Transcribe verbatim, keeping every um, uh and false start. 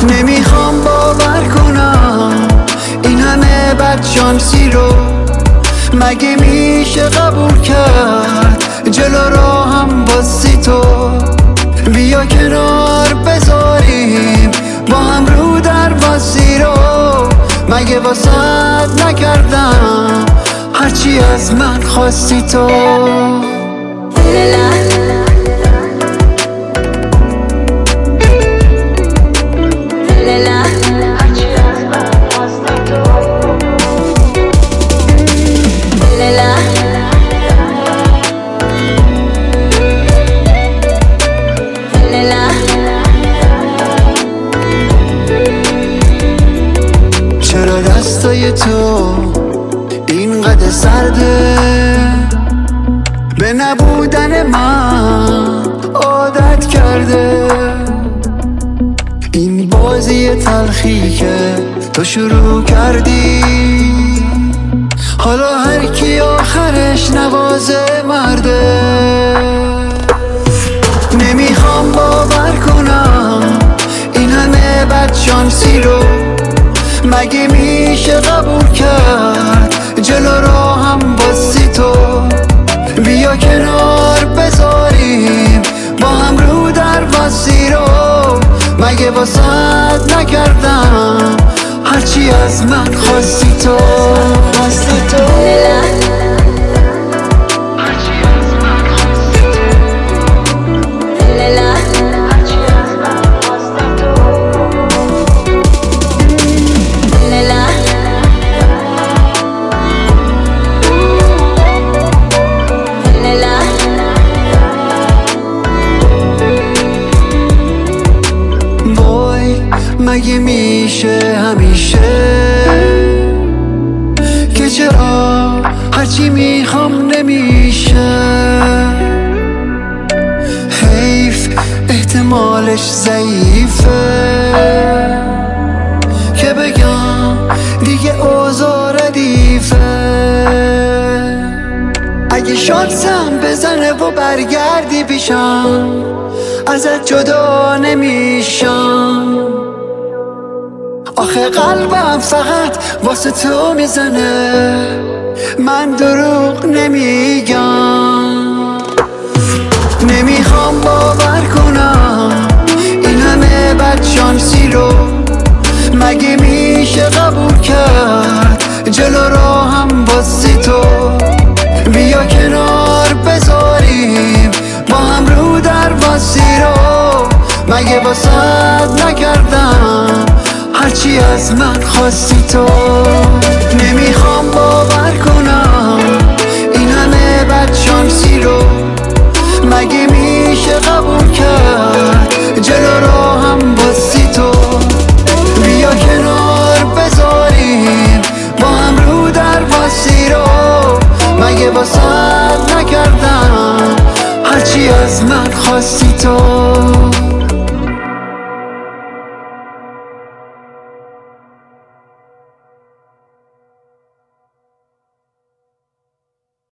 نمیخوام باور کنم این همه بدشانسی رو مگه میشه قبول کرد جلو راهم باسی تو. بیا کنار بذاریم با هم رو در واسی رو مگه واسط نکردم هرچی از من خواستی تو. چرا دستای تو اینقدر سرده به نبودن من عادت کرده. این بازی تلخی که تو شروع کردی حالا هر کی آخرش نوازه مرده. نمیخوام باور کنم این همه بدشانسی رو مگه میشه قبول کرد جلو راهم باسی تو. بیا کنار بذاریم با هم رو در واسی رو مگه واسط نکردم هرچی از من خواستی تو. خواستی تو مگه میشه همیشه که چرا هرچی میخوام نمیشه. حیف احتمالش ضعیفه که بگم دیگه اوضاع ردیفه. اگه شانسم بزنه و برگردی پیشم ازت جدا نمیشم. آخه قلبم فقط واسه تو میزنه من دروغ نمیگم. نمیخوام باور کنم این همه بدشانسی رو مگه میشه قبول کرد جلو راهم باسی تو. بیا کنار بذاریم با هم رو در واسی رو مگه واسط نکردم هرچی از من خواستی تو. نمیخوام باور کنم این همه بدشانسی رو مگه میشه قبول کرد جلو راهم باسی تو. بیا کنار بذاریم با هم رو در واسی رو مگه واسط نکردم هرچی از من خواستی تو.